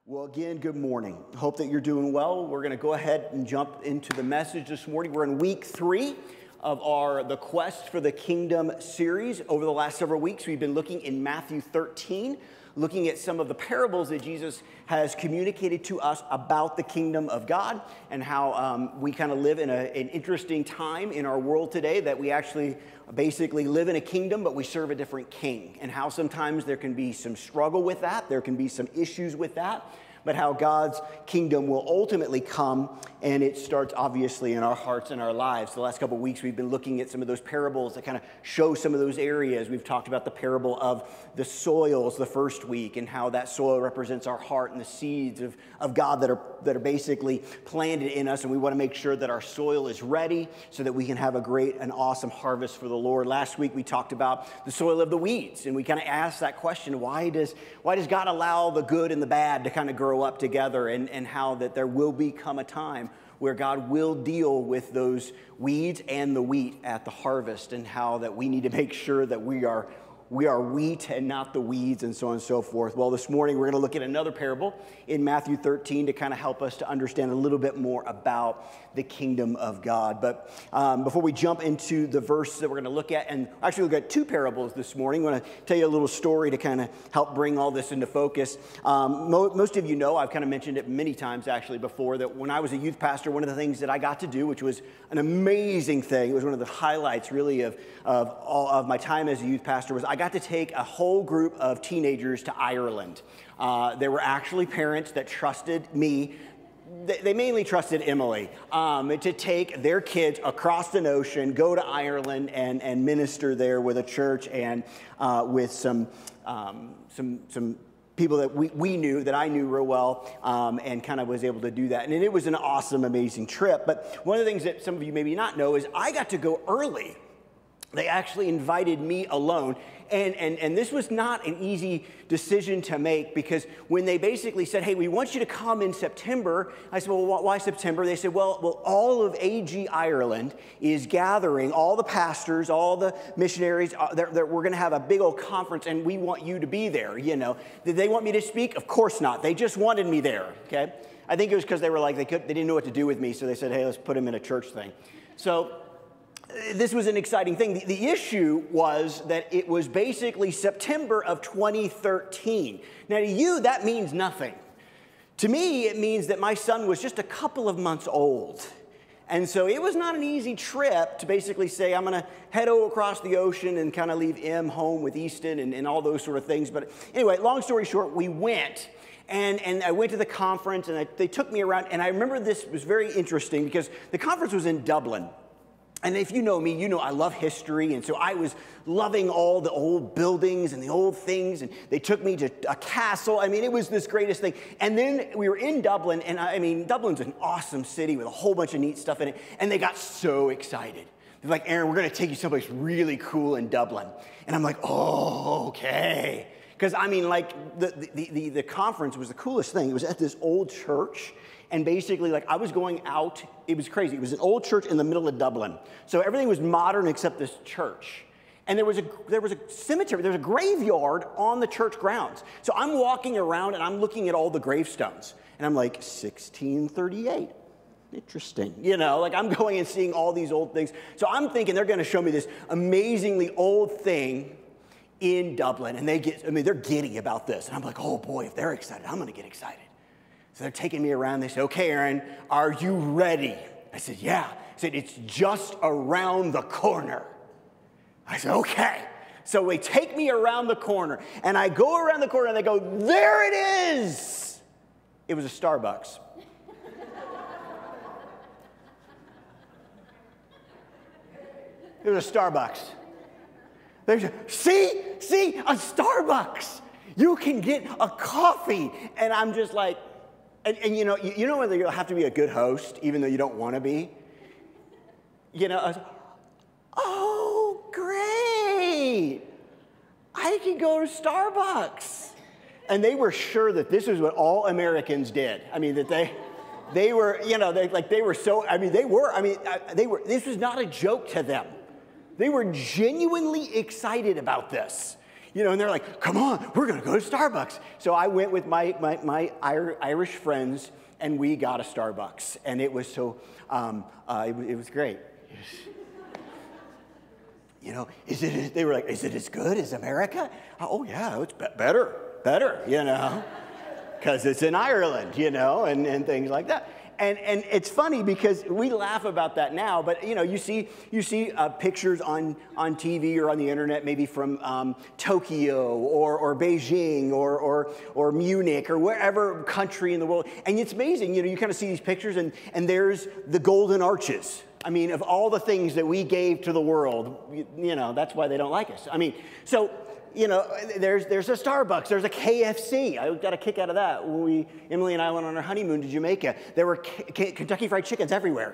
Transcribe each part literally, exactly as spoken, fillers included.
Well, again, good morning. Hope that you're doing well. We're going to go ahead and jump into the message this morning. We're in week three of our The Quest for the Kingdom series. Over the last several weeks, we've been looking in Matthew thirteen, looking at some of the parables that Jesus has communicated to us about the kingdom of God and how um, we kind of live in a, an interesting time in our world today, that we actually basically live in a kingdom, but we serve a different king, and how sometimes there can be some struggle with that, there can be some issues with that, but how God's kingdom will ultimately come, and it starts obviously in our hearts and our lives. The last couple of weeks we've been looking at some of those parables that kind of show some of those areas. We've talked about the parable of the soils the first week, and how that soil represents our heart and the seeds of, of God that are, that are basically planted in us, and we want to make sure that our soil is ready so that we can have a great and awesome harvest for the Lord. Last week we talked about the soil of the weeds, and we kind of asked that question, why does, why does God allow the good and the bad to kind of grow up together, and, and how that there will become a time where God will deal with those weeds and the wheat at the harvest, and how that we need to make sure that we are we are wheat and not the weeds, and so on and so forth. Well, this morning we're going to look at another parable in Matthew thirteen to kind of help us to understand a little bit more about the kingdom of God. But um, before we jump into the verse that we're going to look at, and actually look at two parables this morning, I'm going to tell you a little story to kind of help bring all this into focus. Um, mo- most of you know, I've kind of mentioned it many times actually before, that when I was a youth pastor, one of the things that I got to do, which was an amazing thing, it was one of the highlights really of, of all of my time as a youth pastor, was I got to take a whole group of teenagers to Ireland. Uh, there were actually parents that trusted me. They, they mainly trusted Emily um, to take their kids across an ocean, go to Ireland, and, and minister there with a church and uh, with some um, some some people that we, we knew, that I knew real well, um, and kind of was able to do that. And it was an awesome, amazing trip. But one of the things that some of you maybe not know is I got to go early. They actually invited me alone, and, and, and this was not an easy decision to make, because when they basically said, hey, we want you to come in September, I said, well, why September? They said, well, well, all of A G Ireland is gathering, all the pastors, all the missionaries, uh, they're, they're, we're going to have a big old conference, and we want you to be there, you know. Did they want me to speak? Of course not. They just wanted me there, okay? I think it was because they were like, they, could, they didn't know what to do with me, so they said, hey, let's put him in a church thing. So this was an exciting thing. The, the issue was that it was basically September of twenty thirteen. Now, to you, that means nothing. To me, it means that my son was just a couple of months old. And so it was not an easy trip to basically say, I'm going to head over across the ocean and kind of leave Em home with Easton and, and all those sort of things. But anyway, long story short, we went. And, and I went to the conference, and I, they took me around. And I remember this was very interesting, because the conference was in Dublin. And if you know me, you know I love history, and so I was loving all the old buildings and the old things, and they took me to a castle. I mean, it was this greatest thing. And then we were in Dublin, and I, I mean, Dublin's an awesome city with a whole bunch of neat stuff in it, and they got so excited. They're like, Aaron, we're going to take you someplace really cool in Dublin. And I'm like, oh, okay. Because, I mean, like, the, the, the, the conference was the coolest thing. It was at this old church. And basically, like, I was going out, it was crazy. It was an old church in the middle of Dublin. So everything was modern except this church. And there was a there was a cemetery, there was a graveyard on the church grounds. So I'm walking around, and I'm looking at all the gravestones. And I'm like, sixteen thirty-eight. Interesting. You know, like, I'm going and seeing all these old things. So I'm thinking they're going to show me this amazingly old thing in Dublin. And they get, I mean, they're giddy about this. And I'm like, oh boy, if they're excited, I'm going to get excited. So they're taking me around. They say, okay, Aaron, are you ready? I said, yeah. I said, it's just around the corner. I said, okay. So they take me around the corner, and I go around the corner, and they go, there it is. It was a Starbucks. It was a Starbucks. They said, see, see, a Starbucks. You can get a coffee. And I'm just like, And, and you know, you, you know whether you'll have to be a good host, even though you don't want to be? You know, I was, oh, great. I can go to Starbucks. And they were sure that this is what all Americans did. I mean, that they, they were, you know, they, like they were so, I mean, they were, I mean, they were, this was not a joke to them. They were genuinely excited about this. You know, and they're like, come on, we're going to go to Starbucks. So I went with my, my, my Irish friends, and we got a Starbucks. And it was so, um, uh, it, it was great. You know, is it, they were like, is it as good as America? Oh, yeah, it's be- better, better, you know, because it's in Ireland, you know, and, and things like that. And, and it's funny because we laugh about that now, but, you know, you see you see uh, pictures on, on T V or on the internet, maybe from um, Tokyo or, or Beijing or, or, or Munich or wherever country in the world. And it's amazing, you know, you kind of see these pictures and, and there's the Golden Arches. I mean, of all the things that we gave to the world, you, you know, that's why they don't like us. I mean, so... You know, there's there's a Starbucks, there's a K F C. I got a kick out of that when we, Emily and I went on our honeymoon to Jamaica. There were K- K- Kentucky Fried Chickens everywhere.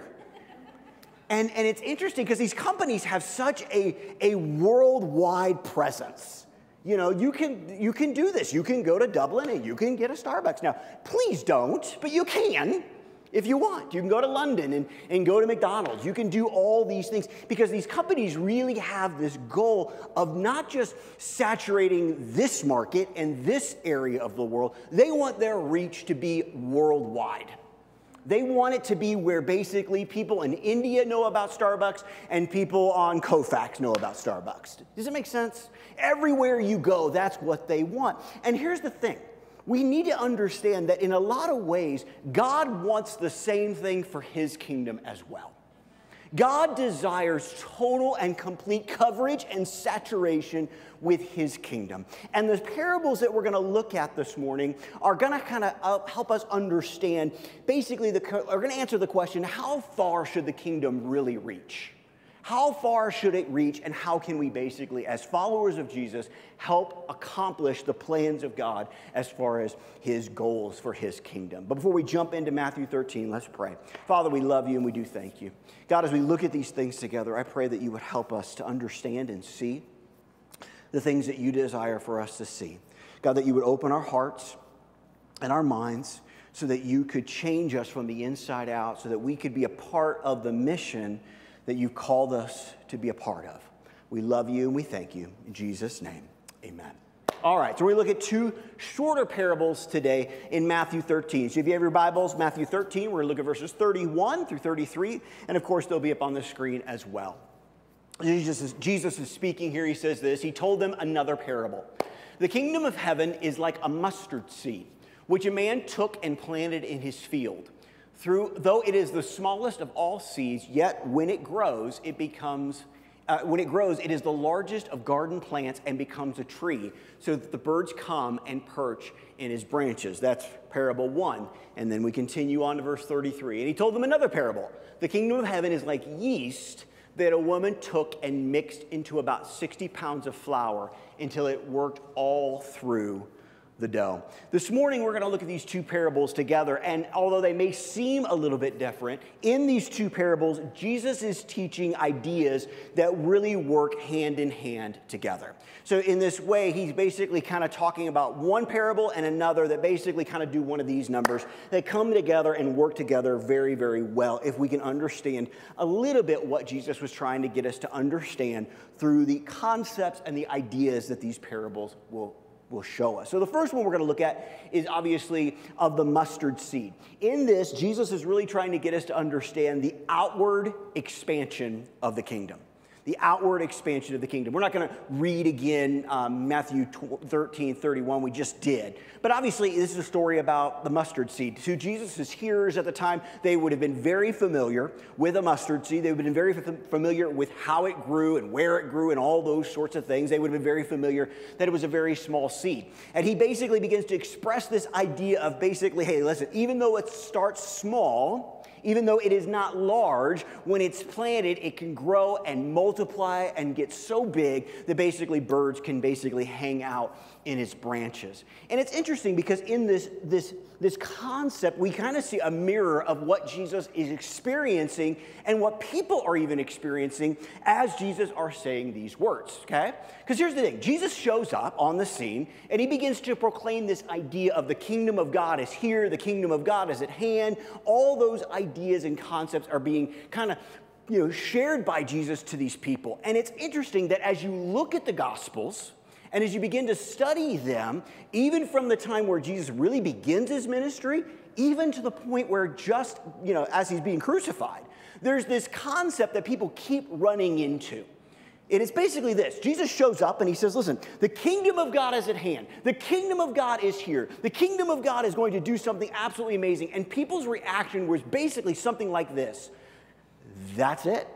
And, and it's interesting because these companies have such a, a worldwide presence. You know, you can, you can do this. You can go to Dublin and you can get a Starbucks. Now, please don't, but you can. If you want, you can go to London and, and go to McDonald's. You can do all these things because these companies really have this goal of not just saturating this market and this area of the world. They want their reach to be worldwide. They want it to be where basically people in India know about Starbucks and people on Koufax know about Starbucks. Does it make sense? Everywhere you go, that's what they want. And here's the thing. We need to understand that in a lot of ways, God wants the same thing for his kingdom as well. God desires total and complete coverage and saturation with his kingdom. And the parables that we're going to look at this morning are going to kind of help us understand, basically, the, are going to answer the question, how far should the kingdom really reach? How far should it reach, and how can we basically, as followers of Jesus, help accomplish the plans of God as far as his goals for his kingdom? But before we jump into Matthew thirteen, let's pray. Father, we love you and we do thank you. God, as we look at these things together, I pray that you would help us to understand and see the things that you desire for us to see. God, that you would open our hearts and our minds so that you could change us from the inside out, so that we could be a part of the mission that you've called us to be a part of. We love you and we thank you. In Jesus' name, amen. All right, so we look at two shorter parables today in Matthew thirteen. So if you have your Bibles, Matthew thirteen, we're going to look at verses thirty-one through thirty-three, and of course they'll be up on the screen as well. Jesus is, Jesus is speaking here. He says this. He told them another parable. The kingdom of heaven is like a mustard seed, which a man took and planted in his field. Through, though it is the smallest of all seeds, yet when it grows, it becomes, uh, when it grows, it is the largest of garden plants and becomes a tree, so that the birds come and perch in his branches. That's parable one. And then we continue on to verse thirty-three. And he told them another parable. The kingdom of heaven is like yeast that a woman took and mixed into about sixty pounds of flour until it worked all through the dough. This morning, we're going to look at these two parables together, and although they may seem a little bit different, in these two parables, Jesus is teaching ideas that really work hand in hand together. So in this way, he's basically kind of talking about one parable and another that basically kind of do one of these numbers. They come together and work together very, very well if we can understand a little bit what Jesus was trying to get us to understand through the concepts and the ideas that these parables will will show us. So the first one we're going to look at is obviously of the mustard seed. In this, Jesus is really trying to get us to understand the outward expansion of the kingdom. The outward expansion of the kingdom. We're not going to read again um, Matthew thirteen thirty-one. We just did. But obviously, this is a story about the mustard seed. To Jesus' hearers at the time, they would have been very familiar with a mustard seed. They would have been very familiar with how it grew and where it grew and all those sorts of things. They would have been very familiar that it was a very small seed. And he basically begins to express this idea of basically, hey, listen, even though it starts small, even though it is not large, when it's planted, it can grow and multiply and get so big that basically birds can basically hang out in its branches. And it's interesting because in this, this, this concept, we kind of see a mirror of what Jesus is experiencing and what people are even experiencing as Jesus are saying these words, okay? Because here's the thing. Jesus shows up on the scene, and he begins to proclaim this idea of the kingdom of God is here, the kingdom of God is at hand. All those ideas and concepts are being kind of you know, shared by Jesus to these people. And it's interesting that as you look at the Gospels, And as you begin to study them, even from the time where Jesus really begins his ministry, even to the point where just, you know, as he's being crucified, there's this concept that people keep running into. And it's basically this. Jesus shows up and he says, listen, the kingdom of God is at hand. The kingdom of God is here. The kingdom of God is going to do something absolutely amazing. And people's reaction was basically something like this. That's it?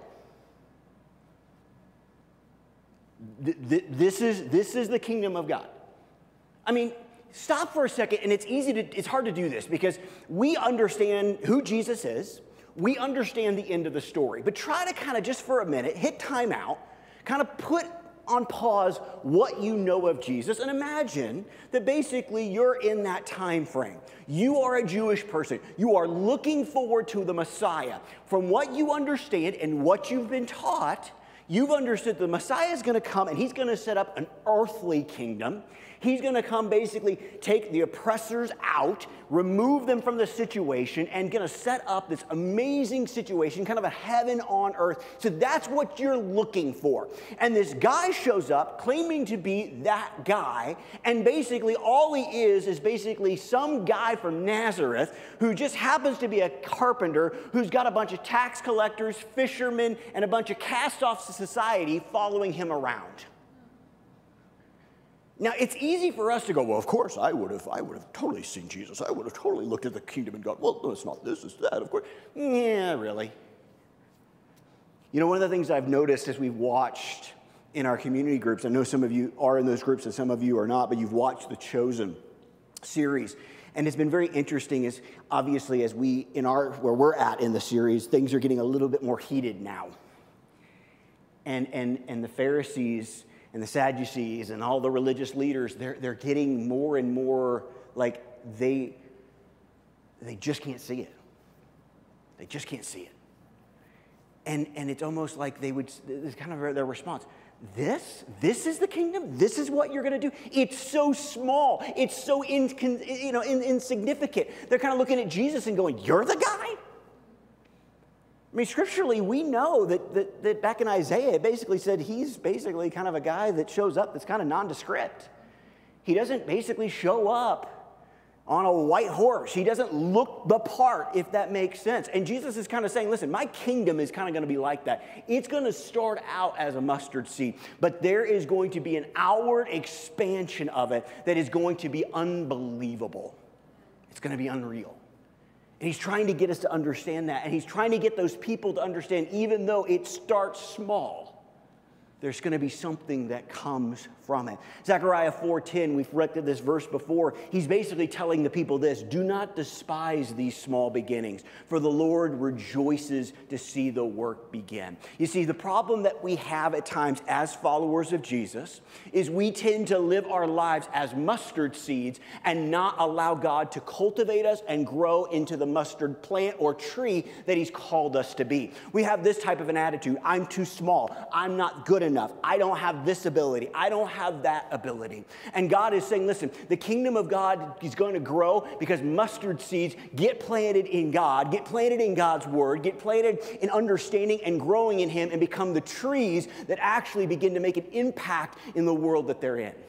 This is, this is the kingdom of God. I mean, stop for a second, and it's easy to, it's hard to do this because we understand who Jesus is. We understand the end of the story. But try to kind of just for a minute, hit time out, kind of put on pause what you know of Jesus, and imagine that basically you're in that time frame. You are a Jewish person. You are looking forward to the Messiah. From what you understand and what you've been taught, you've understood the Messiah is going to come and he's going to set up an earthly kingdom. He's going to come basically take the oppressors out, remove them from the situation, and going to set up this amazing situation, kind of a heaven on earth. So that's what you're looking for. And this guy shows up claiming to be that guy, and basically all he is is basically some guy from Nazareth who just happens to be a carpenter who's got a bunch of tax collectors, fishermen, and a bunch of cast-offs of society following him around. Now, it's easy for us to go, well, of course, I would have, I would have totally seen Jesus. I would have totally looked at the kingdom and gone, well, no, it's not this, it's that, of course. Yeah, really. You know, one of the things I've noticed as we've watched in our community groups, I know some of you are in those groups and some of you are not, but you've watched the Chosen series. And it's been very interesting is obviously as we, in our, where we're at in the series, things are getting a little bit more heated now. And, and, and the Pharisees and the Sadducees and all the religious leaders, they're, they're getting more and more like they, they just can't see it. They just can't see it. And, and it's almost like they would, it's kind of their response. This? This is the kingdom? This is what you're going to do? It's so small. It's so incon, you know, in, insignificant. They're kind of looking at Jesus and going, you're the guy? I mean, scripturally, we know that, that, that back in Isaiah, it basically said he's basically kind of a guy that shows up that's kind of nondescript. He doesn't basically show up on a white horse. He doesn't look the part, if that makes sense. And Jesus is kind of saying, listen, my kingdom is kind of going to be like that. It's going to start out as a mustard seed, but there is going to be an outward expansion of it that is going to be unbelievable. It's going to be unreal. And he's trying to get us to understand that. And he's trying to get those people to understand, even though it starts small, there's going to be something that comes from it. Zechariah four ten, we've read this verse before. He's basically telling the people this: do not despise these small beginnings, for the Lord rejoices to see the work begin. You see, the problem that we have at times as followers of Jesus is we tend to live our lives as mustard seeds and not allow God to cultivate us and grow into the mustard plant or tree that he's called us to be. We have this type of an attitude: I'm too small, I'm not good enough, I don't have this ability, I don't have that ability. And God is saying, listen, the kingdom of God is going to grow because mustard seeds get planted in God, get planted in God's word, get planted in understanding and growing in him, and become the trees that actually begin to make an impact in the world that they're in.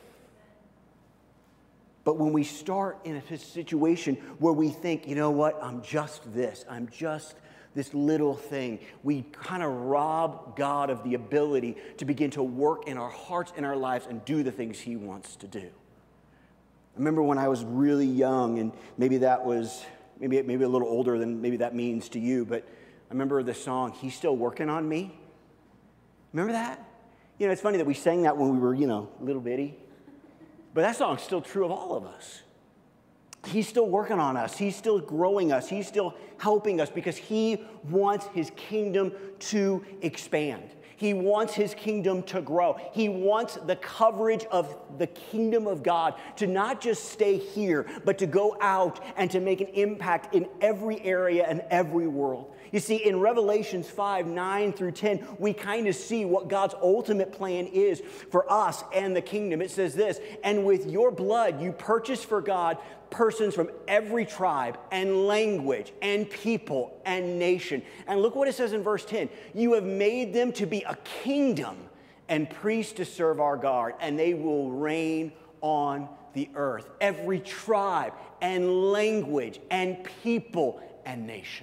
But when we start in a situation where we think, you know what, I'm just this, I'm just this little thing, we kind of rob God of the ability to begin to work in our hearts and our lives and do the things he wants to do. I remember when I was really young, and maybe that was, maybe, maybe a little older than maybe that means to you, but I remember the song, He's Still Working on Me. Remember that? You know, it's funny that we sang that when we were, you know, little bitty, but that song's still true of all of us. He's still working on us. He's still growing us. He's still helping us because he wants his kingdom to expand. He wants his kingdom to grow. He wants the coverage of the kingdom of God to not just stay here, but to go out and to make an impact in every area and every world. You see, in Revelations five, nine through ten, we kind of see what God's ultimate plan is for us and the kingdom. It says this: and with your blood you purchased for God persons from every tribe and language and people and nation. And look what it says in verse ten. You have made them to be a kingdom and priests to serve our God, and they will reign on the earth. Every tribe and language and people and nation.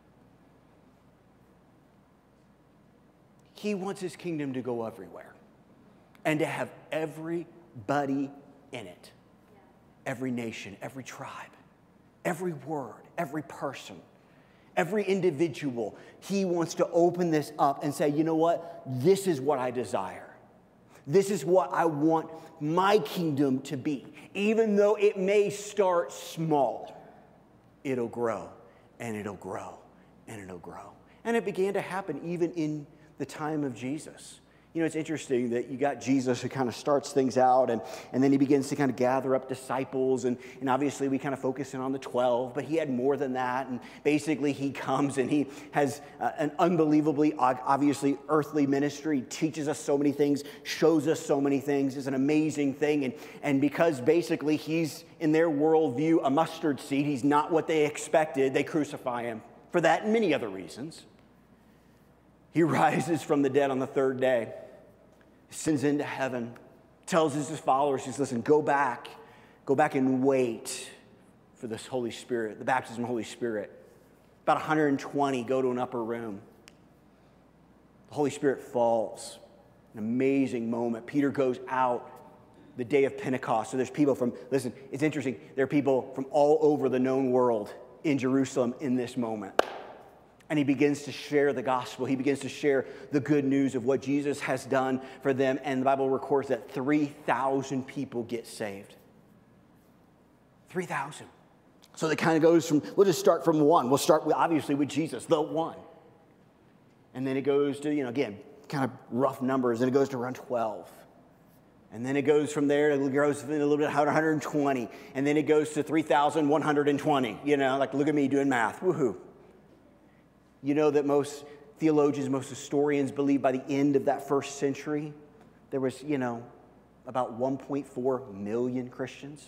He wants his kingdom to go everywhere and to have everybody in it. Every nation, every tribe, every word, every person, every individual. He wants to open this up and say, you know what? This is what I desire. This is what I want my kingdom to be. Even though it may start small, it'll grow and it'll grow and it'll grow. And it began to happen even in the time of Jesus. You know, it's interesting that you got Jesus who kind of starts things out, and, and then he begins to kind of gather up disciples, and, and obviously we kind of focus in on the twelve, but he had more than that, and basically he comes and he has uh, an unbelievably, obviously, earthly ministry. He teaches us so many things, shows us so many things. It's an amazing thing, and, and because basically he's, in their worldview, a mustard seed, he's not what they expected, they crucify him for that and many other reasons. He rises from the dead on the third day, ascends into heaven, tells his followers, he says, listen, go back, go back and wait for this Holy Spirit, the baptism of the Holy Spirit. About one hundred twenty go to an upper room. The Holy Spirit falls, an amazing moment. Peter goes out the day of Pentecost. So there's people from, listen, it's interesting, there are people from all over the known world in Jerusalem in this moment. And he begins to share the gospel. He begins to share the good news of what Jesus has done for them. And the Bible records that three thousand people get saved. three thousand. So it kind of goes from, we'll just start from one. We'll start with, obviously with Jesus, the one. And then it goes to, you know, again, kind of rough numbers. And it goes to around twelve. And then it goes from there, it grows a little bit, one hundred twenty. And then it goes to three thousand one hundred twenty. You know, like, look at me doing math. Woohoo. You know that most theologians, most historians believe by the end of that first century, there was, you know, about one point four million Christians.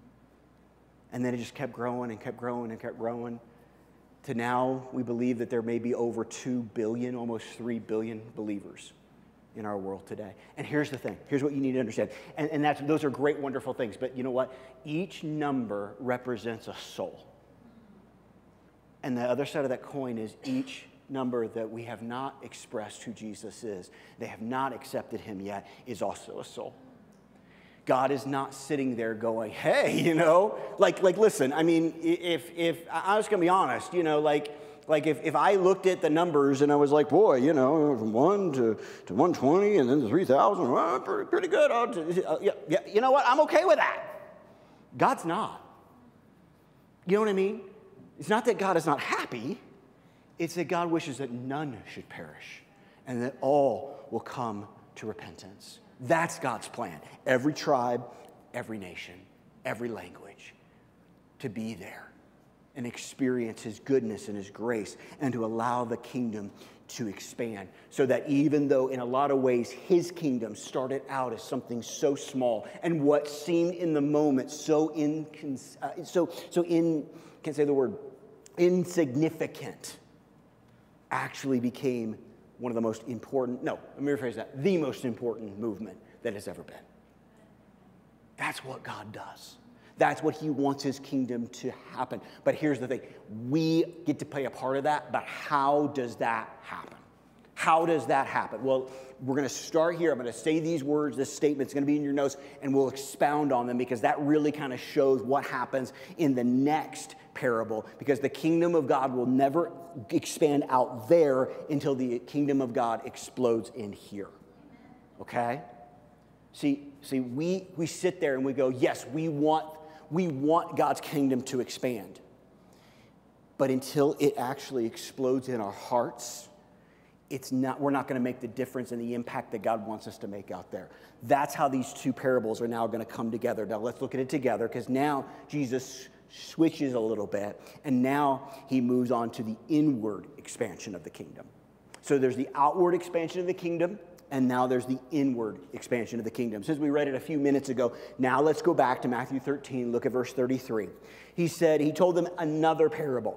And then it just kept growing and kept growing and kept growing. To now, we believe that there may be over two billion, almost three billion believers in our world today. And here's the thing. Here's what you need to understand. And, and that's, those are great, wonderful things. But you know what? Each number represents a soul. And the other side of that coin is each number that we have not expressed who Jesus is, they have not accepted him yet, is also a soul. God is not sitting there going, hey, you know, like, like listen, I mean, if, if I was going to be honest, you know, like, like if, if I looked at the numbers and I was like, boy, you know, from one to, to one twenty and then to three thousand, well, pretty, pretty good. I'll, uh, yeah, yeah, you know what? I'm okay with that. God's not. You know what I mean? It's not that God is not happy. It's that God wishes that none should perish and that all will come to repentance. That's God's plan. Every tribe, every nation, every language, to be there and experience his goodness and his grace and to allow the kingdom to expand so that even though in a lot of ways his kingdom started out as something so small and what seemed in the moment so in, uh, so, so in, can't say the word, insignificant, actually became one of the most important, no, let me rephrase that, the most important movement that has ever been. That's what God does. That's what he wants his kingdom to happen. But here's the thing. We get to play a part of that, but how does that happen? How does that happen? Well, we're going to start here. I'm going to say these words, this statement's going to be in your notes, and we'll expound on them because that really kind of shows what happens in the next parable, because the kingdom of God will never expand out there until the kingdom of God explodes in here. Okay? See, see, we, we sit there and we go, yes, we want, we want God's kingdom to expand. But until it actually explodes in our hearts, it's not, we're not going to make the difference and the impact that God wants us to make out there. That's how these two parables are now going to come together. Now let's look at it together, because now Jesus switches a little bit, and now he moves on to the inward expansion of the kingdom. So there's the outward expansion of the kingdom, and now there's the inward expansion of the kingdom. Since we read it a few minutes ago, now let's go back to Matthew thirteen, look at verse thirty-three. He said, he told them another parable.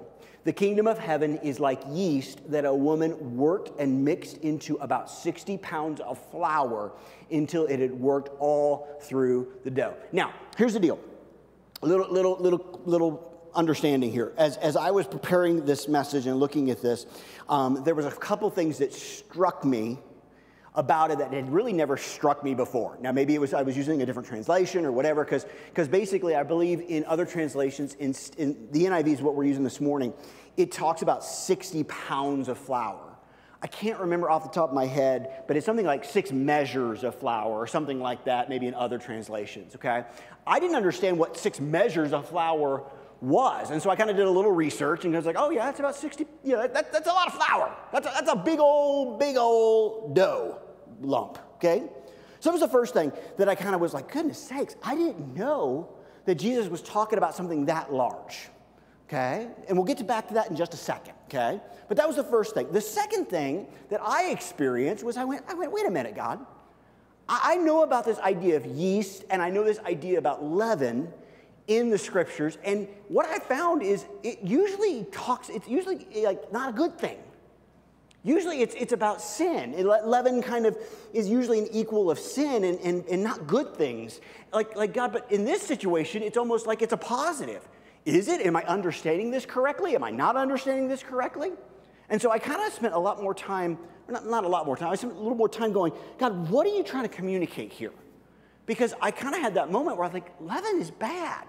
The kingdom of heaven is like yeast that a woman worked and mixed into about sixty pounds of flour until it had worked all through the dough. Now, here's the deal. A little, little, little, little understanding here. As, as I was preparing this message and looking at this, um, there was a couple things that struck me about it that had really never struck me before. Now, maybe it was I was using a different translation or whatever, because because basically I believe in other translations, in, in the N I V is what we're using this morning, it talks about sixty pounds of flour. I can't remember off the top of my head, but it's something like six measures of flour or something like that, maybe in other translations, okay? I didn't understand what six measures of flour was. And so I kind of did a little research and I was like, oh yeah, it's about sixty, you know, that, that's a lot of flour. That's a, that's a big old, big old dough lump, okay? So that was the first thing that I kind of was like, goodness sakes, I didn't know that Jesus was talking about something that large, okay? And we'll get to back to that in just a second, okay? But that was the first thing. The second thing that I experienced was I went, I went, wait a minute, God. I, I know about this idea of yeast and I know this idea about leaven in the scriptures, and what I found is it usually talks, it's usually like not a good thing. Usually it's, it's about sin. Leaven kind of is usually an equal of sin and, and, and not good things. Like, like God, but in this situation, it's almost like it's a positive. Is it? Am I understanding this correctly? Am I not understanding this correctly? And so I kind of spent a lot more time, not, not a lot more time, I spent a little more time going, God, what are you trying to communicate here? Because I kind of had that moment where I was like, leaven is bad.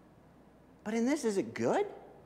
But in this, is it good?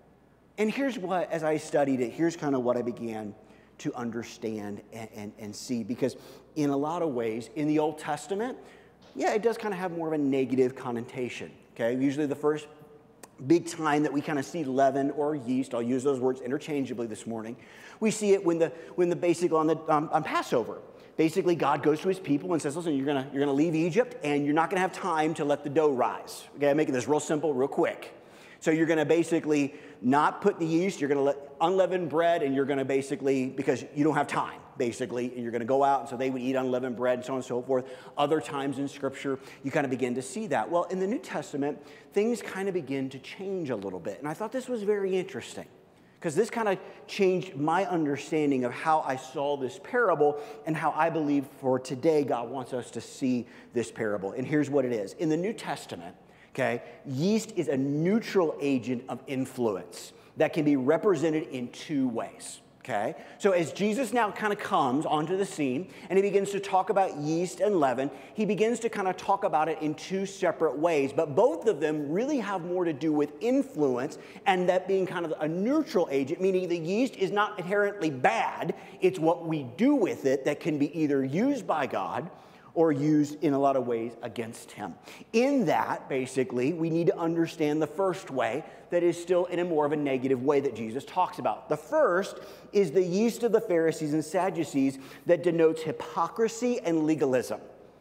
And here's what, as I studied it, here's kind of what I began to understand and, and, and see. Because in a lot of ways, in the Old Testament, yeah, it does kind of have more of a negative connotation, okay? Usually the first big time that we kind of see leaven or yeast, I'll use those words interchangeably this morning, we see it when the, when the basically on, the, um, on Passover. Basically, God goes to his people and says, listen, you're gonna, you're gonna leave Egypt and you're not gonna have time to let the dough rise. Okay, I'm making this real simple, real quick. So you're going to basically not put the yeast, you're going to let unleavened bread, and you're going to basically, because you don't have time, basically, and you're going to go out, and so they would eat unleavened bread and so on and so forth. Other times in Scripture, you kind of begin to see that. Well, in the New Testament, things kind of begin to change a little bit, and I thought this was very interesting, because this kind of changed my understanding of how I saw this parable and how I believe for today God wants us to see this parable. And here's what it is. In the New Testament, okay, yeast is a neutral agent of influence that can be represented in two ways, okay? So as Jesus now kind of comes onto the scene and he begins to talk about yeast and leaven, he begins to kind of talk about it in two separate ways, but both of them really have more to do with influence and that being kind of a neutral agent, meaning the yeast is not inherently bad, it's what we do with it that can be either used by God or used in a lot of ways against him. In that, basically, we need to understand the first way that is still in a more of a negative way that Jesus talks about. The first is the yeast of the Pharisees and Sadducees that denotes hypocrisy and legalism,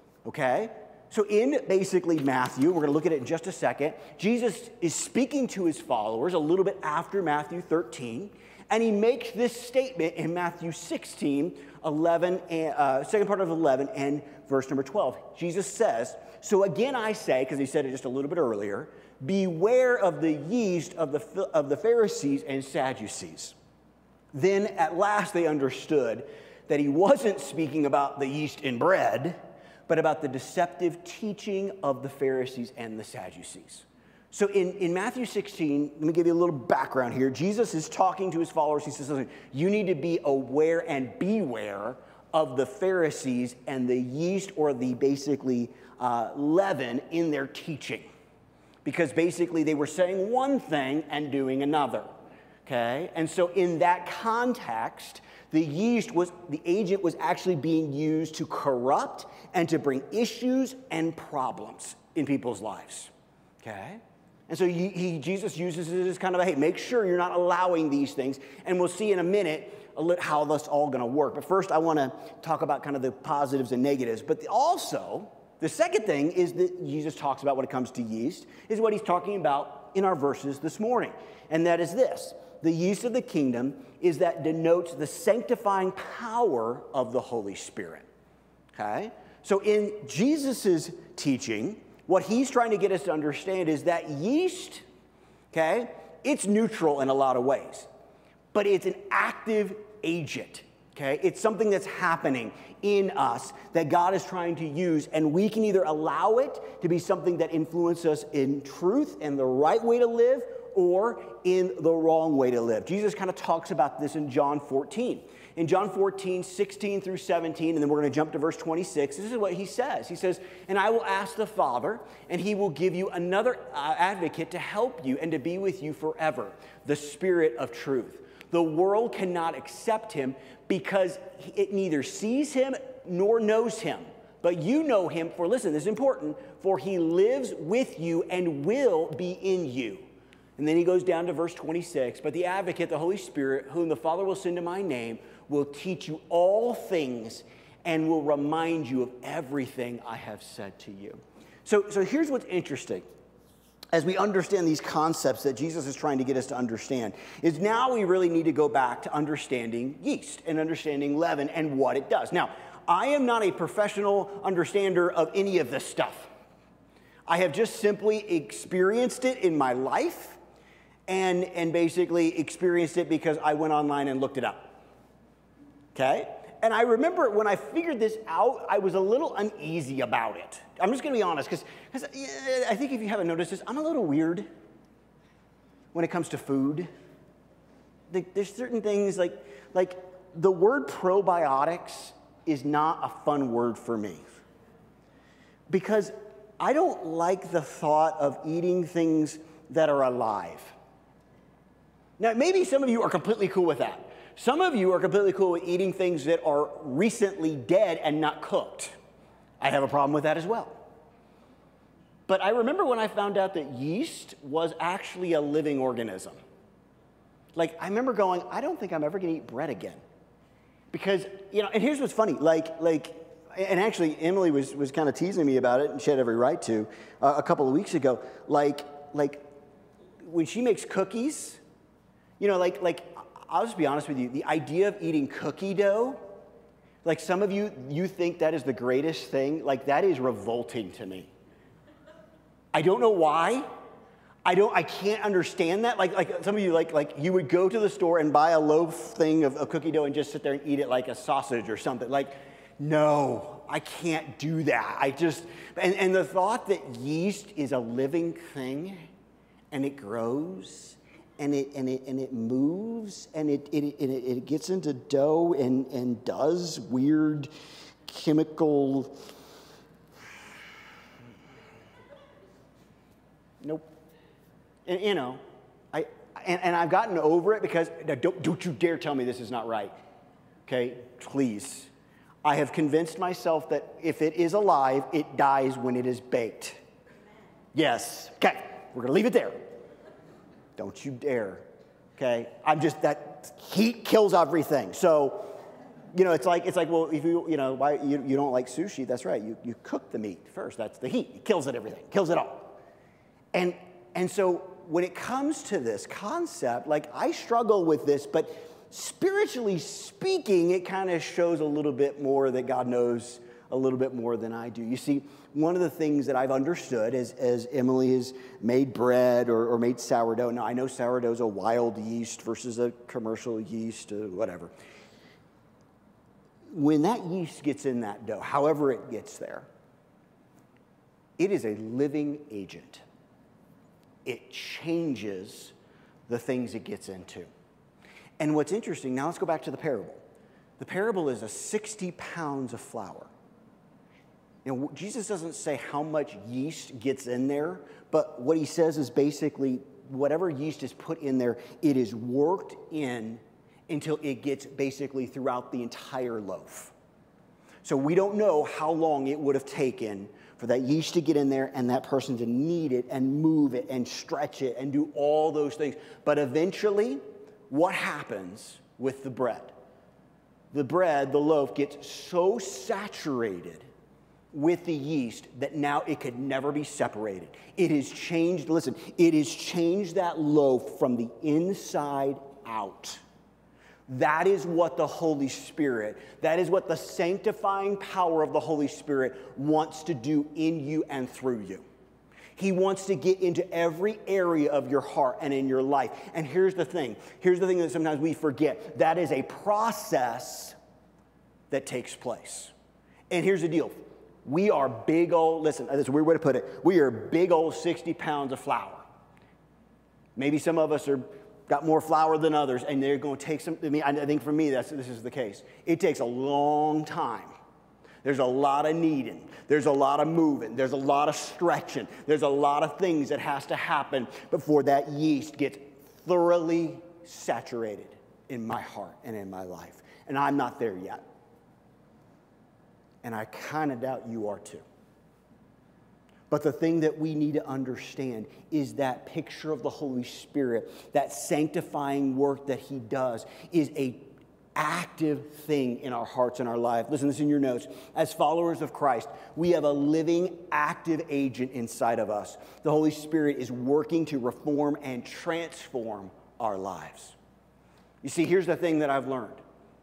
okay? So in basically Matthew, we're going to look at it in just a second, Jesus is speaking to his followers a little bit after Matthew thirteen, and he makes this statement in Matthew sixteen, eleven, uh, second part of eleven, and verse number twelve. Jesus says, so again I say, because he said it just a little bit earlier, beware of the yeast of the, of the Pharisees and Sadducees. Then at last they understood that he wasn't speaking about the yeast in bread, but about the deceptive teaching of the Pharisees and the Sadducees. So in, in Matthew sixteen, let me give you a little background here. Jesus is talking to his followers. He says, listen, you need to be aware and beware of the Pharisees and the yeast or the basically uh, leaven in their teaching. Because basically they were saying one thing and doing another, okay? And so in that context, the yeast was, the agent was actually being used to corrupt and to bring issues and problems in people's lives, okay? And so he, he, Jesus uses it as kind of a, hey, make sure you're not allowing these things. And we'll see in a minute how that's all going to work. But first, I want to talk about kind of the positives and negatives. But also, the second thing is that Jesus talks about when it comes to yeast, is what he's talking about in our verses this morning. And that is this. The yeast of the kingdom is that denotes the sanctifying power of the Holy Spirit. Okay? So in Jesus' teaching, what he's trying to get us to understand is that yeast, okay, it's neutral in a lot of ways. but it's an active agent, okay? It's something that's happening in us that God is trying to use, and we can either allow it to be something that influences us in truth and the right way to live, or in the wrong way to live. Jesus kind of talks about this in John fourteen. In John fourteen, sixteen through seventeen, and then we're going to jump to verse twenty-six, this is what he says. He says, "And I will ask the Father, and he will give you another uh, advocate to help you and to be with you forever, the Spirit of truth. The world cannot accept him because it neither sees him nor knows him. But you know him, for listen, this is important, for he lives with you and will be in you." And then he goes down to verse twenty-six, "But the advocate, the Holy Spirit, whom the Father will send in my name, will teach you all things and will remind you of everything I have said to you." So, so here's what's interesting. As we understand these concepts that Jesus is trying to get us to understand, is now we really need to go back to understanding yeast and understanding leaven and what it does. Now, I am not a professional understander of any of this stuff. I have just simply experienced it in my life and, and basically experienced it because I went online and looked it up. Okay? And I remember when I figured this out, I was a little uneasy about it. I'm just going to be honest, because I think if you haven't noticed this, I'm a little weird when it comes to food. There's certain things like, like the word probiotics is not a fun word for me. Because I don't like the thought of eating things that are alive. Now, maybe some of you are completely cool with that. Some of you are completely cool with eating things that are recently dead and not cooked. I have a problem with that as well. But I remember when I found out that yeast was actually a living organism. Like, I remember going, I don't think I'm ever going to eat bread again. Because, you know, and here's what's funny. Like, like, and actually, Emily was, was kind of teasing me about it, and she had every right to, uh, a couple of weeks ago. Like, like, when she makes cookies, you know, like, like, I'll just be honest with you, the idea of eating cookie dough, like some of you, you think that is the greatest thing. Like, that is revolting to me. I don't know why. I don't, I can't understand that. Like, like some of you, like, like you would go to the store and buy a loaf thing of, of cookie dough and just sit there and eat it like a sausage or something. Like, no, I can't do that. I just, and, and the thought that yeast is a living thing and it grows and it, and it, and it moves and it, it, it, it gets into dough and, and does weird chemical. Nope. And, you know, I, and, and I've gotten over it because, don't, don't you dare tell me this is not right. Okay, please. I have convinced myself that if it is alive, it dies when it is baked. Yes. Okay, we're going to leave it there. Don't you dare. Okay, I'm just, that heat kills everything. So, you know, it's like, it's like, well, if you, you know, why you, you don't like sushi, that's right. You, you cook the meat first. That's the heat. It kills it everything. Kills it all. And, and so when it comes to this concept, like I struggle with this, but spiritually speaking, it kind of shows a little bit more that God knows a little bit more than I do. You see, one of the things that I've understood as, as Emily has made bread or, or made sourdough. Now, I know sourdough is a wild yeast versus a commercial yeast or whatever. When that yeast gets in that dough, however it gets there, it is a living agent. It changes the things it gets into. And what's interesting, now let's go back to the parable. The parable is a sixty pounds of flour. You know, Jesus doesn't say how much yeast gets in there, but what he says is basically whatever yeast is put in there, it is worked in until it gets basically throughout the entire loaf. So we don't know how long it would have taken for that yeast to get in there and that person to knead it and move it and stretch it and do all those things. But eventually, what happens with the bread? The bread, the loaf, gets so saturated with the yeast that now it could never be separated. It has changed, listen, it has changed that loaf from the inside out. That is what the Holy Spirit, that is what the sanctifying power of the Holy Spirit wants to do in you and through you. He wants to get into every area of your heart and in your life. And here's the thing. Here's the thing that sometimes we forget. That is a process that takes place. And here's the deal. We are big old, listen, that's a weird way to put it. We are big old sixty pounds of flour. Maybe some of us are got more flour than others, and they're going to take some, I mean, I think for me, that's, this is the case. It takes a long time. There's a lot of kneading. There's a lot of moving. There's a lot of stretching. There's a lot of things that has to happen before that yeast gets thoroughly saturated in my heart and in my life. And I'm not there yet. And I kind of doubt you are too. But the thing that we need to understand is that picture of the Holy Spirit, that sanctifying work that he does, is a active thing in our hearts and our life. Listen, this is in your notes. As followers of Christ, we have a living, active agent inside of us. The Holy Spirit is working to reform and transform our lives. You see, here's the thing that I've learned.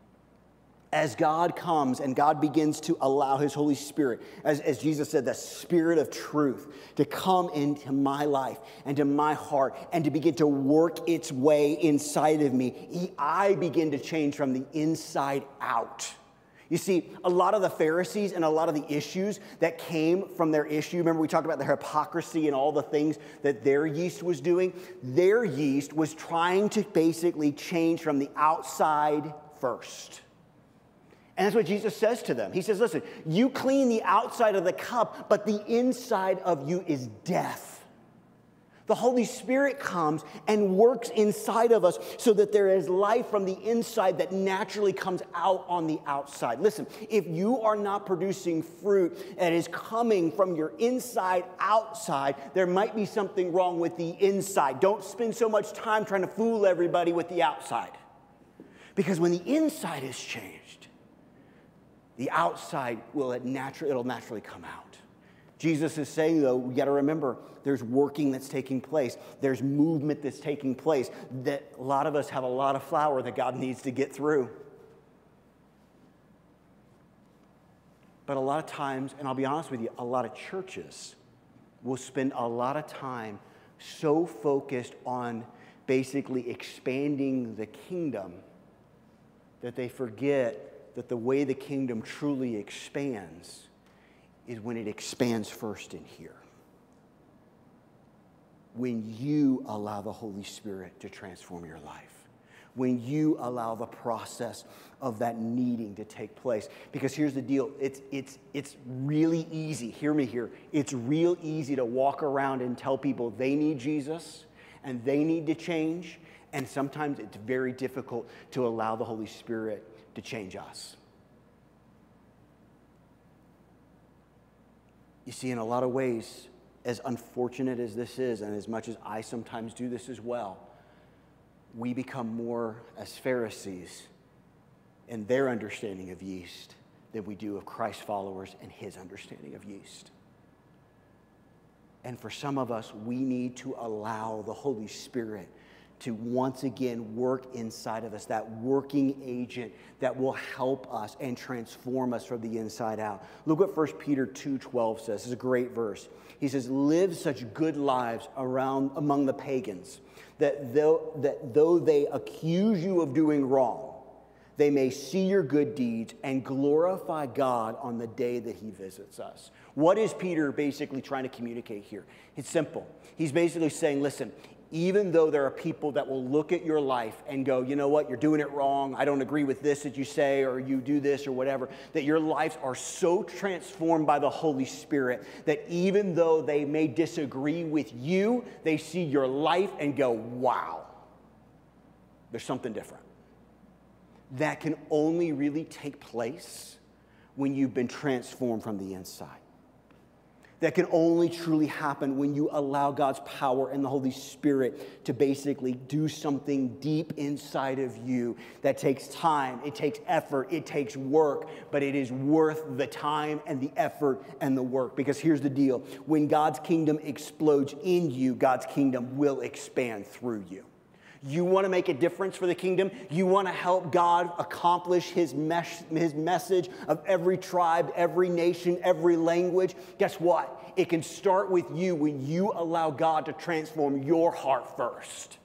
As God comes and God begins to allow his Holy Spirit, as, as Jesus said, the Spirit of truth to come into my life and to my heart and to begin to work its way inside of me, he, I begin to change from the inside out. You see, a lot of the Pharisees and a lot of the issues that came from their issue, remember we talked about the hypocrisy and all the things that their yeast was doing? Their yeast was trying to basically change from the outside first. And that's what Jesus says to them. He says, listen, you clean the outside of the cup, but the inside of you is death. The Holy Spirit comes and works inside of us so that there is life from the inside that naturally comes out on the outside. Listen, if you are not producing fruit that is coming from your inside outside, there might be something wrong with the inside. Don't spend so much time trying to fool everybody with the outside. Because when the inside is changed, the outside will it naturally, it'll naturally come out. Jesus is saying, though, we got to remember, there's working that's taking place. There's movement that's taking place. That a lot of us have a lot of flour that God needs to get through. But a lot of times, and I'll be honest with you, a lot of churches will spend a lot of time so focused on basically expanding the kingdom that they forget that the way the kingdom truly expands is when it expands first in here. When you allow the Holy Spirit to transform your life. When you allow the process of that needing to take place. Because here's the deal, it's, it's, it's really easy, hear me here, it's real easy to walk around and tell people they need Jesus and they need to change, and sometimes it's very difficult to allow the Holy Spirit to change us. You see, in a lot of ways, as unfortunate as this is, and as much as I sometimes do this as well, we become more as Pharisees in their understanding of yeast than we do of Christ's followers and his understanding of yeast. And for some of us, we need to allow the Holy Spirit to once again work inside of us, that working agent that will help us and transform us from the inside out. Look what First Peter two twelve says. This is a great verse. He says, live such good lives around among the pagans, that though, that though they accuse you of doing wrong, they may see your good deeds and glorify God on the day that he visits us. What is Peter basically trying to communicate here? It's simple. He's basically saying, listen, even though there are people that will look at your life and go, you know what, you're doing it wrong, I don't agree with this that you say, or you do this or whatever, that your lives are so transformed by the Holy Spirit that even though they may disagree with you, they see your life and go, wow, there's something different. That can only really take place when you've been transformed from the inside. That can only truly happen when you allow God's power and the Holy Spirit to basically do something deep inside of you that takes time, it takes effort, it takes work, but it is worth the time and the effort and the work. Because here's the deal, when God's kingdom explodes in you, God's kingdom will expand through you. You want to make a difference for the kingdom? You want to help God accomplish his, mes- his message of every tribe, every nation, every language? Guess what? It can start with you when you allow God to transform your heart first.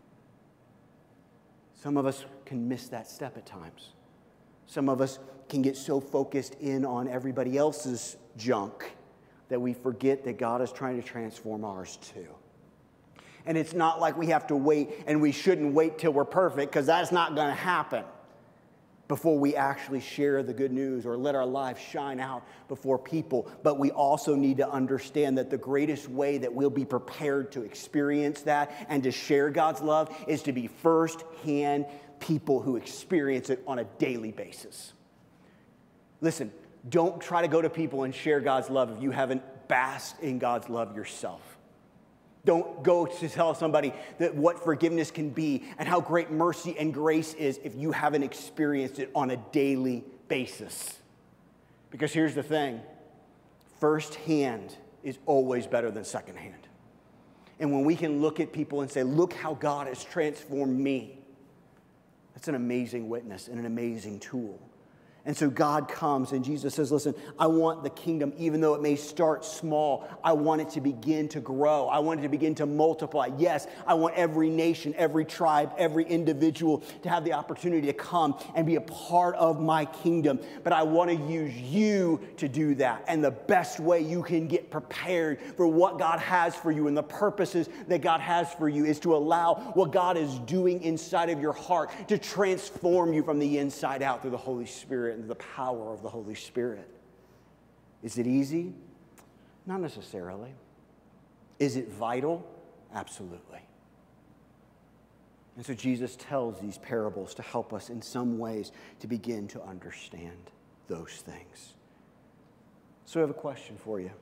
Some of us can miss that step at times. Some of us can get so focused in on everybody else's junk that we forget that God is trying to transform ours too. And it's not like we have to wait, and we shouldn't wait till we're perfect, because that's not going to happen before we actually share the good news or let our lives shine out before people. But we also need to understand that the greatest way that we'll be prepared to experience that and to share God's love is to be firsthand people who experience it on a daily basis. Listen, don't try to go to people and share God's love if you haven't basked in God's love yourself. Don't go to tell somebody that what forgiveness can be and how great mercy and grace is if you haven't experienced it on a daily basis. Because here's the thing, firsthand is always better than secondhand. And when we can look at people and say, look how God has transformed me, that's an amazing witness and an amazing tool. And so God comes and Jesus says, listen, I want the kingdom, even though it may start small, I want it to begin to grow. I want it to begin to multiply. Yes, I want every nation, every tribe, every individual to have the opportunity to come and be a part of my kingdom. But I want to use you to do that. And the best way you can get prepared for what God has for you and the purposes that God has for you is to allow what God is doing inside of your heart to transform you from the inside out through the Holy Spirit and the power of the Holy Spirit. Is it easy? Not necessarily. Is it vital? Absolutely. And so Jesus tells these parables to help us in some ways to begin to understand those things. So I have a question for you.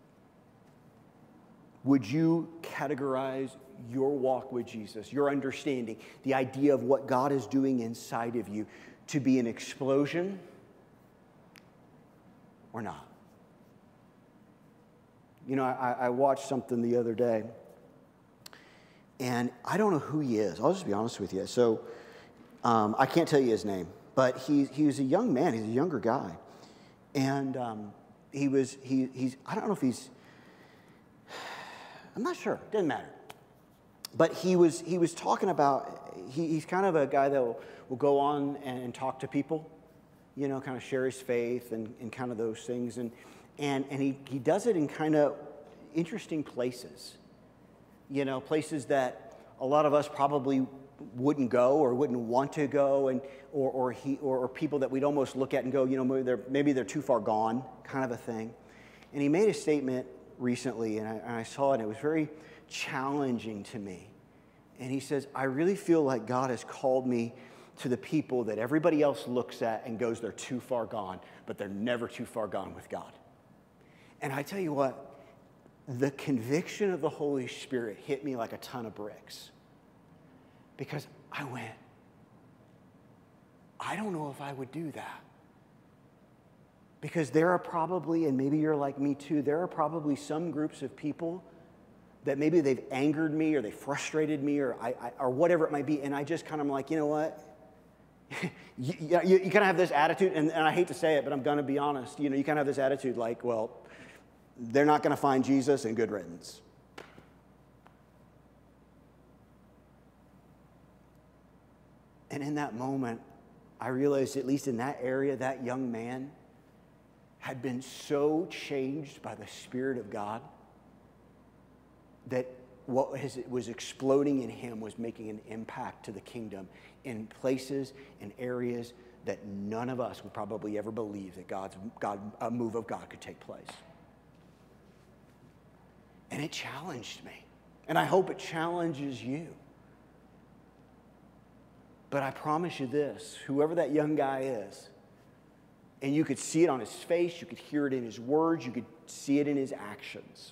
Would you categorize your walk with Jesus, your understanding, the idea of what God is doing inside of you, to be an explosion or not? You know, I, I watched something the other day, and I don't know who he is. I'll just be honest with you. So um, I can't tell you his name, but he, he was a young man. He's a younger guy. And um, he was, he, he's, I don't know if he's, I'm not sure. Doesn't matter. But he was, he was talking about, he, he's kind of a guy that will, will go on and, and talk to people, you know, kind of share his faith and, and kind of those things. And, and, and he, he does it in kind of interesting places, you know, places that a lot of us probably wouldn't go or wouldn't want to go, and or, or, he, or, or people that we'd almost look at and go, you know, maybe they're, maybe they're too far gone, kind of a thing. And he made a statement recently, and I, and I saw it, and it was very challenging to me. And he says, I really feel like God has called me to the people that everybody else looks at and goes, they're too far gone, but they're never too far gone with God. And I tell you what, the conviction of the Holy Spirit hit me like a ton of bricks. Because I went, I don't know if I would do that. Because there are probably, and maybe you're like me too, there are probably some groups of people that maybe they've angered me or they frustrated me or I, I or whatever it might be, and I just kind of am like, you know what? you, you, you kind of have this attitude, and, and I hate to say it, but I'm going to be honest. You know, you kind of have this attitude like, well, they're not going to find Jesus, and good riddance. And in that moment, I realized, at least in that area, that young man had been so changed by the Spirit of God that what was exploding in him was making an impact to the kingdom in places and areas that none of us would probably ever believe that God's God, a move of God could take place. And it challenged me. And I hope it challenges you. But I promise you this, whoever that young guy is, and you could see it on his face, you could hear it in his words, you could see it in his actions.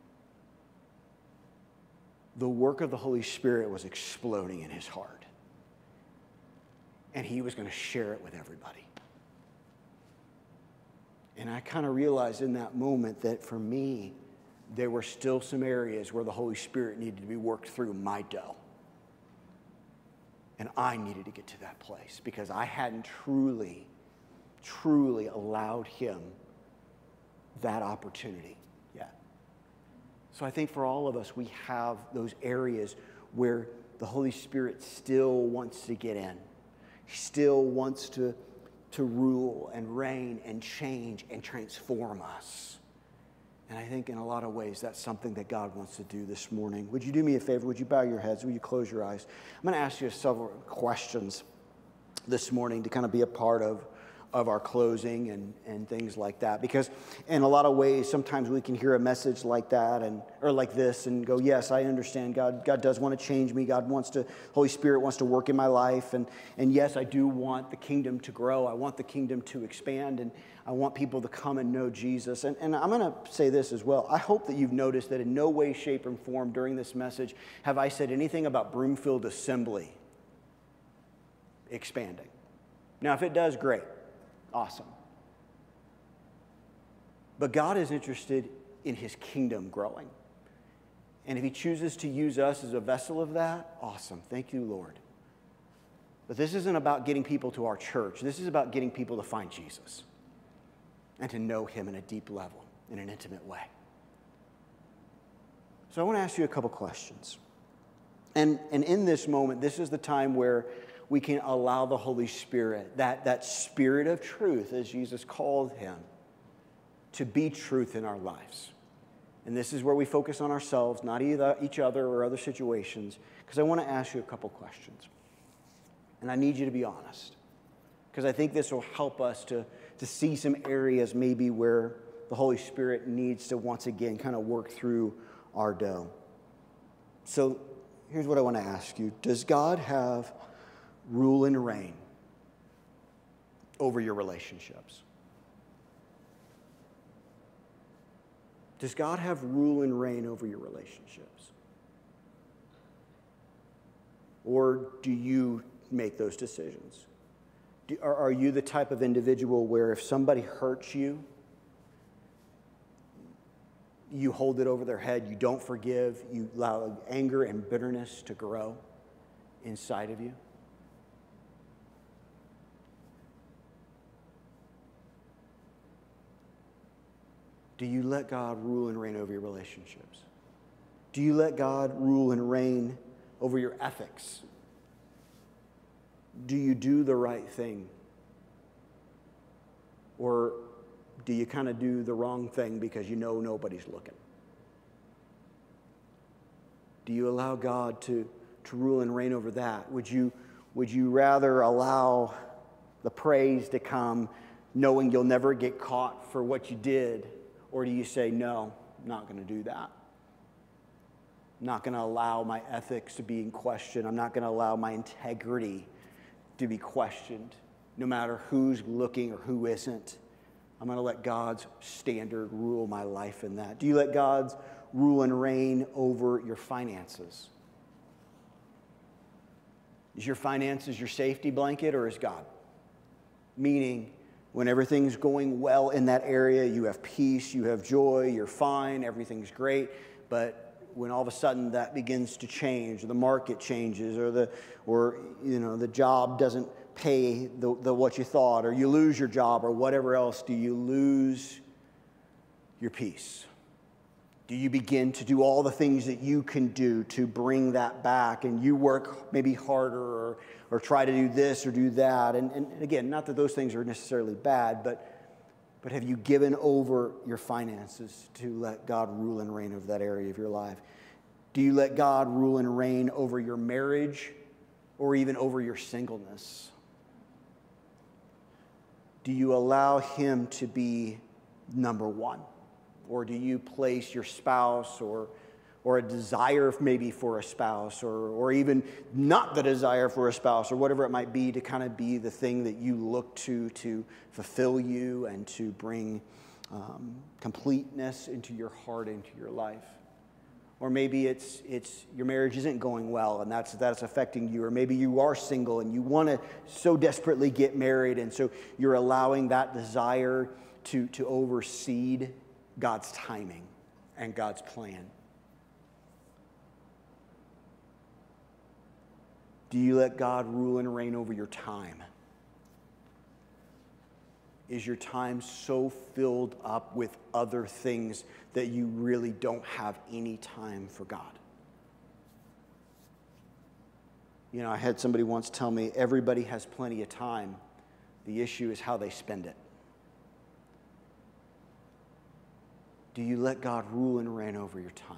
The work of the Holy Spirit was exploding in his heart. And he was going to share it with everybody. And I kind of realized in that moment that for me, there were still some areas where the Holy Spirit needed to be worked through my dough. And I needed to get to that place because I hadn't truly, truly allowed him that opportunity yet. So I think for all of us, we have those areas where the Holy Spirit still wants to get in. He still wants to, to rule and reign and change and transform us. And I think in a lot of ways, that's something that God wants to do this morning. Would you do me a favor? Would you bow your heads? Would you close your eyes? I'm going to ask you several questions this morning to kind of be a part of, of our closing and, and things like that. Because in a lot of ways, sometimes we can hear a message like that and or like this and go, yes, I understand. God, God does want to change me. God wants to, Holy Spirit wants to work in my life. And, and yes, I do want the kingdom to grow. I want the kingdom to expand. And I want people to come and know Jesus. And, and I'm going to say this as well. I hope that you've noticed that in no way, shape, or form during this message have I said anything about Broomfield Assembly expanding. Now, if it does, great. Awesome. But God is interested in his kingdom growing. And if he chooses to use us as a vessel of that, awesome. Thank you, Lord. But this isn't about getting people to our church. This is about getting people to find Jesus and to know him in a deep level, in an intimate way. So I want to ask you a couple questions. And, and in this moment, this is the time where we can allow the Holy Spirit, that, that spirit of truth, as Jesus called him, to be truth in our lives. And this is where we focus on ourselves, not either each other or other situations, because I want to ask you a couple questions. And I need you to be honest, because I think this will help us to, to see some areas maybe where the Holy Spirit needs to once again kind of work through our dough. So here's what I want to ask you. Does God have rule and reign over your relationships? Does God have rule and reign over your relationships? Or do you make those decisions? Do, are, are you the type of individual where if somebody hurts you, you hold it over their head, you don't forgive, you allow anger and bitterness to grow inside of you? Do you let God rule and reign over your relationships? Do you let God rule and reign over your ethics? Do you do the right thing? Or do you kind of do the wrong thing because you know nobody's looking? Do you allow God to, to rule and reign over that? Would you, would you rather allow the praise to come knowing you'll never get caught for what you did? Or do you say, no, I'm not going to do that? I'm not going to allow my ethics to be in question. I'm not going to allow my integrity to be questioned, no matter who's looking or who isn't. I'm going to let God's standard rule my life in that. Do you let God's rule and reign over your finances? Is your finances your safety blanket, or is God? Meaning, when everything's going well in that area, you have peace, you have joy, you're fine, everything's great. But when all of a sudden that begins to change, or the market changes, or the or you know the job doesn't pay the, the what you thought, or you lose your job, or whatever else, do you lose your peace? Do you begin to do all the things that you can do to bring that back, and you work maybe harder, or or try to do this or do that? And, and again, not that those things are necessarily bad, but, but have you given over your finances to let God rule and reign over that area of your life? Do you let God rule and reign over your marriage or even over your singleness? Do you allow him to be number one? Or do you place your spouse or or a desire maybe for a spouse, or, or even not the desire for a spouse, or whatever it might be, to kind of be the thing that you look to to fulfill you and to bring um, completeness into your heart, into your life? Or maybe it's it's your marriage isn't going well and that's that's affecting you, or maybe you are single and you want to so desperately get married, and so you're allowing that desire to, to oversee God's timing and God's plan. Do you let God rule and reign over your time? Is your time so filled up with other things that you really don't have any time for God? You know, I had somebody once tell me, everybody has plenty of time. The issue is how they spend it. Do you let God rule and reign over your time?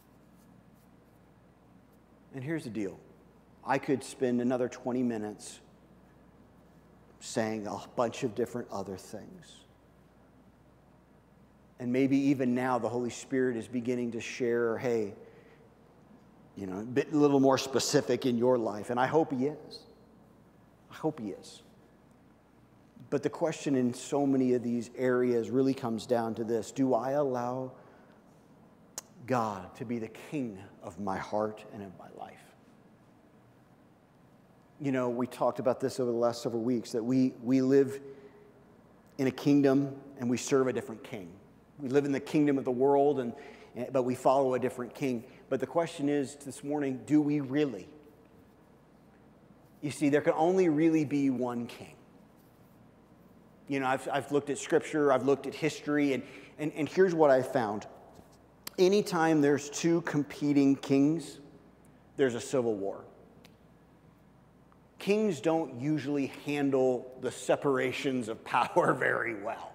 And here's the deal. I could spend another twenty minutes saying a bunch of different other things. And maybe even now the Holy Spirit is beginning to share, hey, you know, a bit, a little more specific in your life. And I hope he is. I hope he is. But the question in so many of these areas really comes down to this. Do I allow God to be the king of my heart and of my life? You know, we talked about this over the last several weeks, that we, we live in a kingdom and we serve a different king. We live in the kingdom of the world, and, but we follow a different king. But the question is this morning, do we really? You see, there can only really be one king. You know, I've, I've looked at scripture, I've looked at history, and, and, and here's what I found. Anytime there's two competing kings, there's a civil war. Kings don't usually handle the separations of power very well.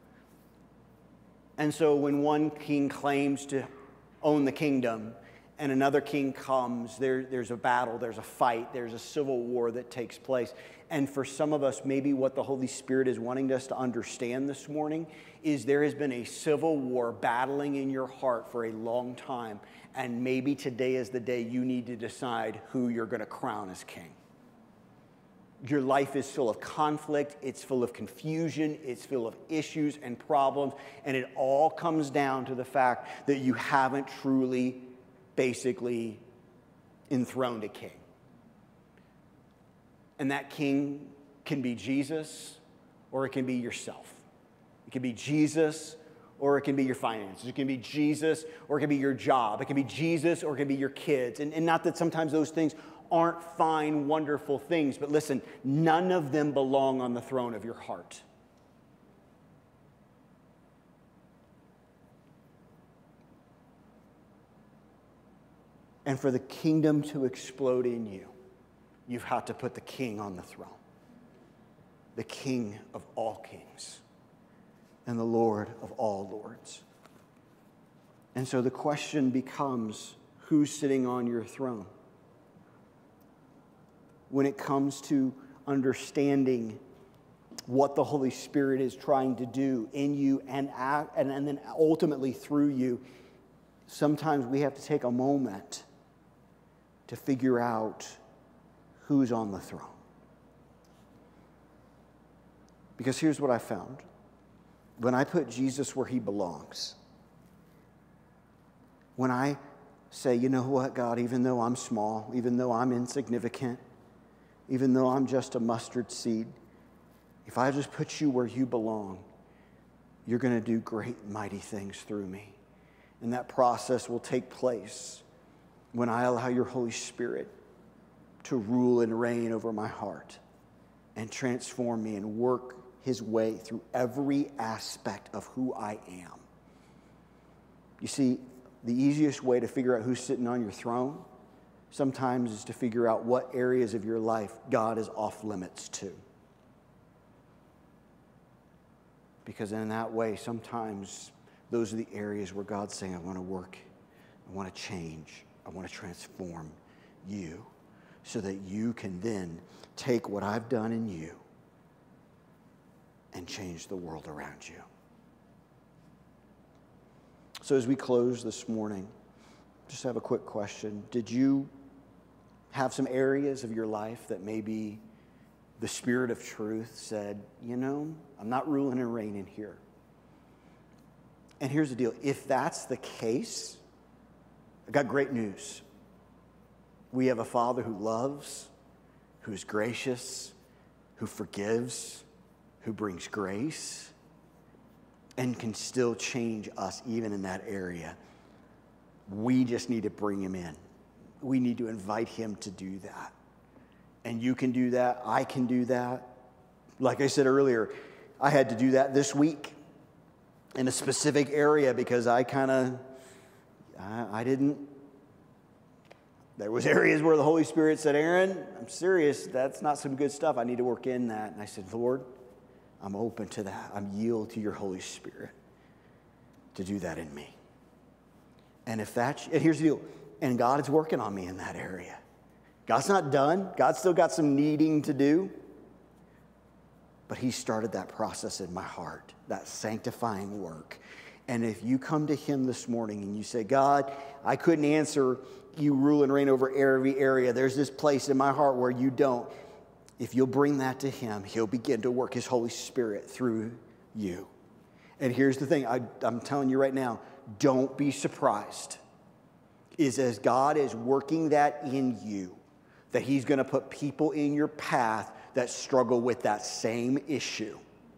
And so when one king claims to own the kingdom and another king comes, there, there's a battle, there's a fight, there's a civil war that takes place. And for some of us, maybe what the Holy Spirit is wanting us to understand this morning is there has been a civil war battling in your heart for a long time. And maybe today is the day you need to decide who you're going to crown as king. Your life is full of conflict, it's full of confusion, it's full of issues and problems, and it all comes down to the fact that you haven't truly, basically, enthroned a king. And that king can be Jesus, or it can be yourself. It can be Jesus, or it can be your finances. It can be Jesus, or it can be your job. It can be Jesus, or it can be your kids. And, and not that sometimes those things aren't fine, wonderful things, but listen, none of them belong on the throne of your heart. And for the kingdom to explode in you, you've had to put the king on the throne. The King of all kings and the Lord of all lords. And so the question becomes, who's sitting on your throne? When it comes to understanding what the Holy Spirit is trying to do in you and, act, and, and then ultimately through you, sometimes we have to take a moment to figure out who's on the throne. Because here's what I found. When I put Jesus where he belongs, when I say, you know what, God, even though I'm small, even though I'm insignificant, even though I'm just a mustard seed, if I just put you where you belong, you're going to do great, mighty things through me. And that process will take place when I allow your Holy Spirit to rule and reign over my heart and transform me and work his way through every aspect of who I am. You see, the easiest way to figure out who's sitting on your throne sometimes is to figure out what areas of your life God is off limits to. Because in that way, sometimes those are the areas where God's saying, I want to work, I want to change, I want to transform you so that you can then take what I've done in you and change the world around you. So as we close this morning, just have a quick question. Did you have some areas of your life that maybe the Spirit of truth said, you know, I'm not ruling and reigning here? And here's the deal. If that's the case, I got great news. We have a Father who loves, who is gracious, who forgives, who brings grace, and can still change us even in that area. We just need to bring him in. We need to invite him to do that. And you can do that. I can do that. Like I said earlier, I had to do that this week in a specific area because I kind of, I, I didn't, there was areas where the Holy Spirit said, Aaron, I'm serious. That's not some good stuff. I need to work in that. And I said, Lord, I'm open to that. I'm yield to your Holy Spirit to do that in me. And if that's, and here's the deal, and God is working on me in that area. God's not done. God's still got some needing to do. But he started that process in my heart, that sanctifying work. And if you come to him this morning and you say, God, I couldn't answer you rule and reign over every area. There's this place in my heart where you don't. If you'll bring that to him, he'll begin to work his Holy Spirit through you. And here's the thing, I, I'm telling you right now, don't be surprised. Is as God is working that in you, that he's going to put people in your path that struggle with that same issue.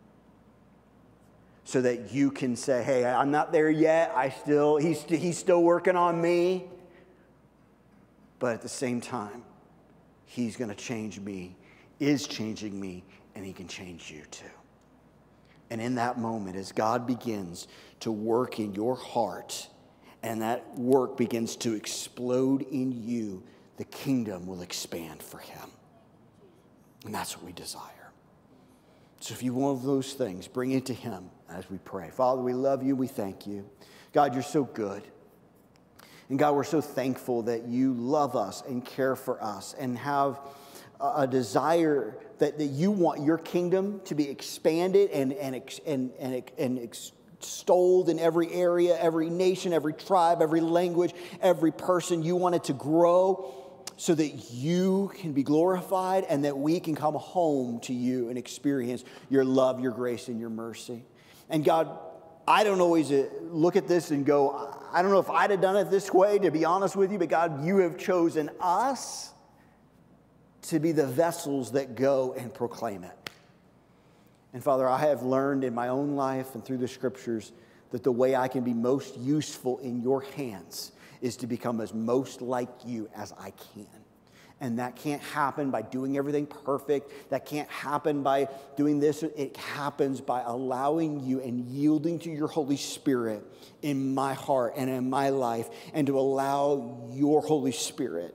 So that you can say, hey, I'm not there yet. I still, he's, he's still working on me. But at the same time, he's going to change me, is changing me, and he can change you too. And in that moment, as God begins to work in your heart, and that work begins to explode in you, the kingdom will expand for him. And that's what we desire. So if you want those things, bring it to him as we pray. Father, we love you. We thank you. God, you're so good. And God, we're so thankful that you love us and care for us and have a desire that, that you want your kingdom to be expanded and, and, and, and, and extolled in every area, every nation, every tribe, every language, every person. You want it to grow so that you can be glorified and that we can come home to you and experience your love, your grace, and your mercy. And God, I don't always look at this and go, I don't know if I'd have done it this way, to be honest with you, but God, you have chosen us to be the vessels that go and proclaim it. And Father, I have learned in my own life and through the scriptures that the way I can be most useful in your hands is to become as most like you as I can. And that can't happen by doing everything perfect. That can't happen by doing this. It happens by allowing you and yielding to your Holy Spirit in my heart and in my life, and to allow your Holy Spirit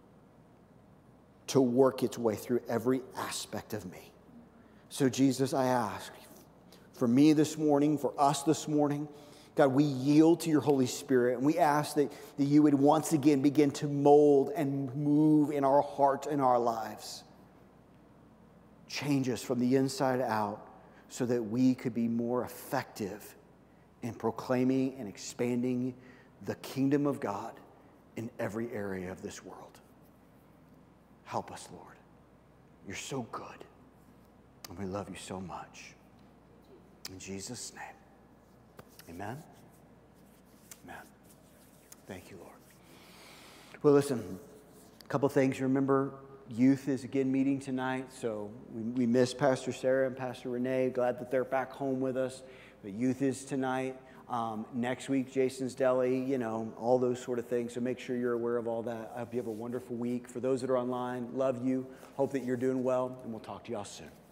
to work its way through every aspect of me. So Jesus, I ask for me this morning, for us this morning, God, we yield to your Holy Spirit, and we ask that, that you would once again begin to mold and move in our hearts and our lives. Change us from the inside out so that we could be more effective in proclaiming and expanding the kingdom of God in every area of this world. Help us, Lord. You're so good, and we love you so much. In Jesus' name. Amen? Amen. Thank you, Lord. Well, listen, a couple things. Remember, youth is again meeting tonight, so we, we miss Pastor Sarah and Pastor Renee. Glad that they're back home with us. But youth is tonight. Um, next week, Jason's Deli, you know, all those sort of things. So make sure you're aware of all that. I hope you have a wonderful week. For those that are online, love you. Hope that you're doing well, and we'll talk to y'all soon.